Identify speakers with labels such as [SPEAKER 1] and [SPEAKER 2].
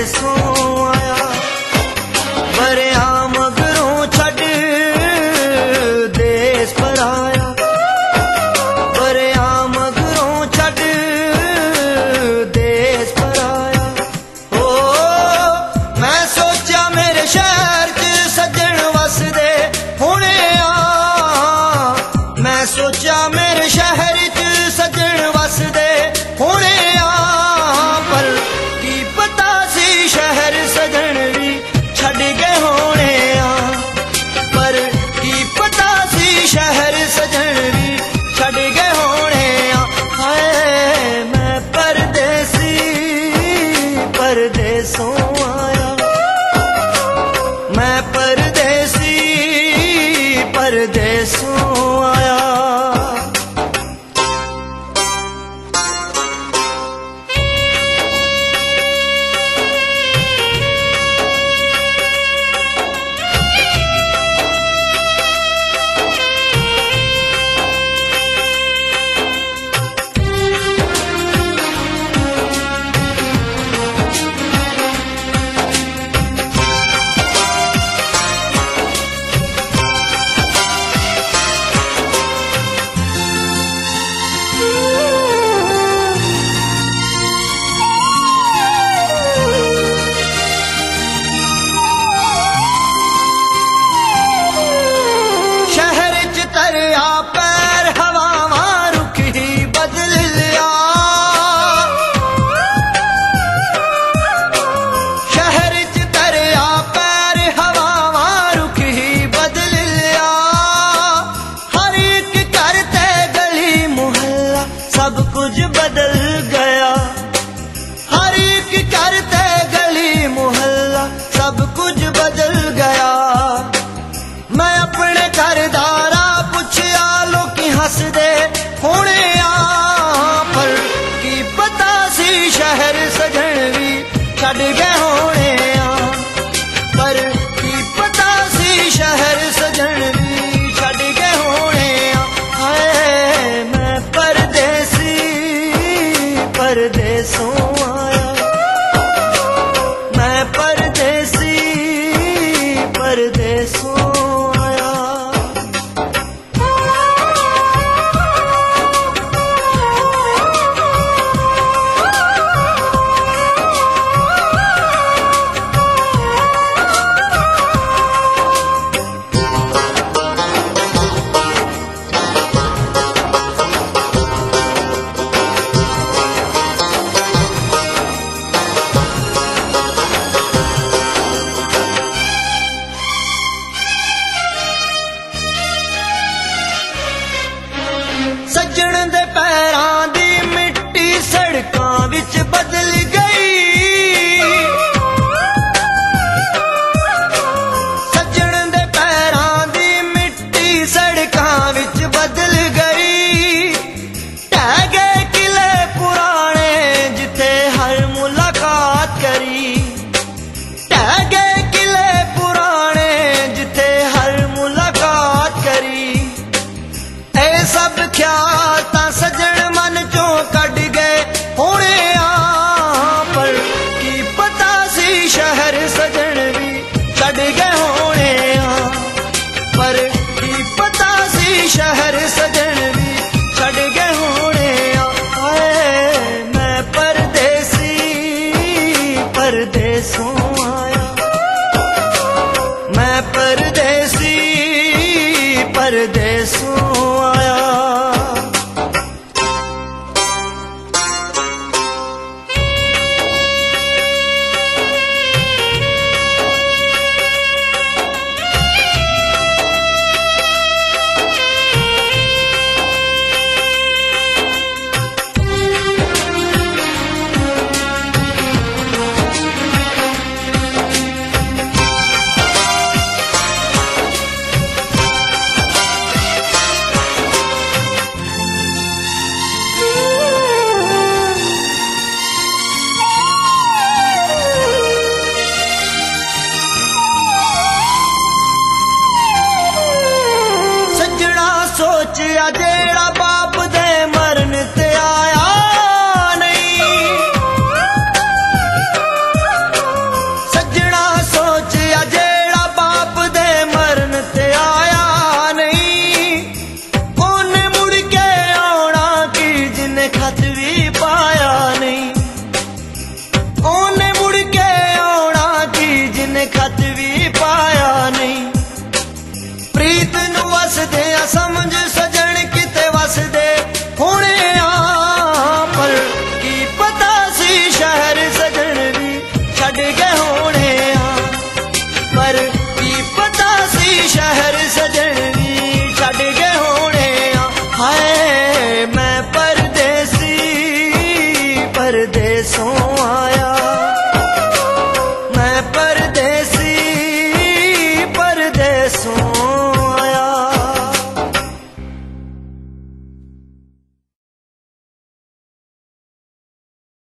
[SPEAKER 1] परदेसों आया। बरिया मगरों छड़ देश पर आया, बरिया मगरों छड़ देश पर आया। ओ मैं सोचा मेरे शहर च सज्जन वसदे होने आ, मैं सोचा मेरे शहर च सज्जन वसदे होने आ, पर की पता सी शहर सजन भी छड़ गए होने आ, पर की पता सी शहर सजन भी छड़ गए होने आ। हाय मैं परदेसी परदेसों आया, मैं परदेसी परदेसों आया। दरिया पैर हवा रुख ही बदल लिया, शहर च दरिया पैर हवा रुख ही बदल लिया। हर एक करते गली मुहल्ला सब कुछ बदल गया, हर एक करते गली मुहल्ला सब कुछ बदल गया। मैं अपने घरदारा पुछया लोकी हसदे होने आ, पर की पता सी शहर सजन भी छड़ गए होने आ, पर की पता सी शहर सजन भी छड़ गए होने आ। हाय मैं परदेसी परदेसों आया, मैं परदेसी परदेसों आया। सज्जन दे पैरां दी मिट्टी सड़कां विच बदल गई, सज्जन दे पैरां दी मिट्टी सड़कां विच बदल गई। ढह गए किले पुराने जिथे हर मुलाकात करी, ढह गए किले पुराने जिथे हर मुलाकात करी। ए सब ख्याल तां सजन मन चों कढ गए होने आ, पर की पता सी शहर सजन भी छड़ गए होने आ, पर की पता सी शहर सजन भी छड़ गए होने आ। हाय मैं परदेसी परदेसों आया, मैं परदेसी परदेसों आया। सोच अजे